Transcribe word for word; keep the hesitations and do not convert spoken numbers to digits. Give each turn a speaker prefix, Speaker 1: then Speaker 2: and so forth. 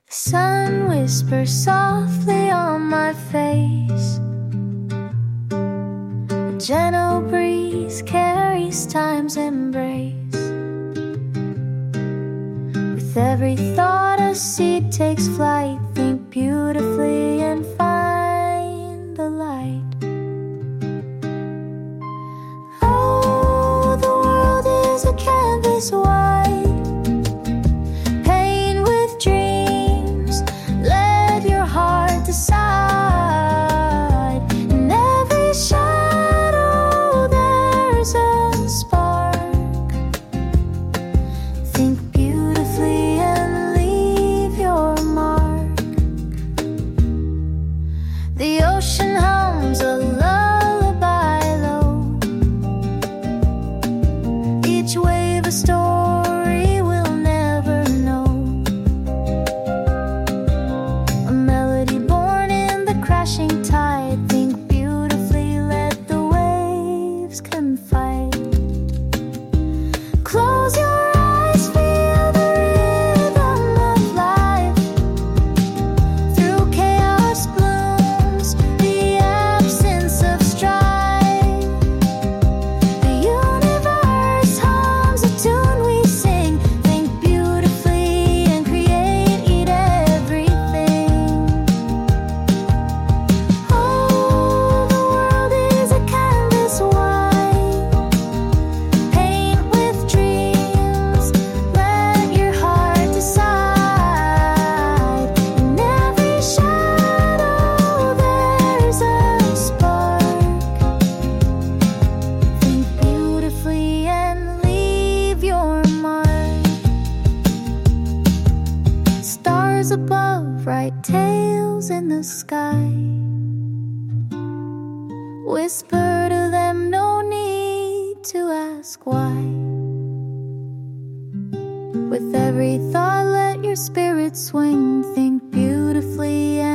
Speaker 1: The sun whispers softly on my face. A gentle breeze carries time's embrace. With every thought a seed takes flight. Think beautifully and find the light. Oh, the world is a canvas white. Paint with dreams, let your heart decide. In every shadow there's a spark. Think beautifully and leave your mark. The ocean hums a lullaby low. Each wave a story we'll never know. A melody born in the crashing tide. Think beautifully, let the waves confide. Close your eyes, feel the rhythm of life. Through chaos blooms the absence of strife. The universe hums a tune we sing. Think beautifully and create, eat everything. Oh, the world is a canvas white. Paint with dreams, let your heart decide. In every shadow there's a spark. Think beautifully and leave your mark. Stars above write tales in the sky. Whisper to them, no need to ask why. With every thought let your spirit swing. Think beautifully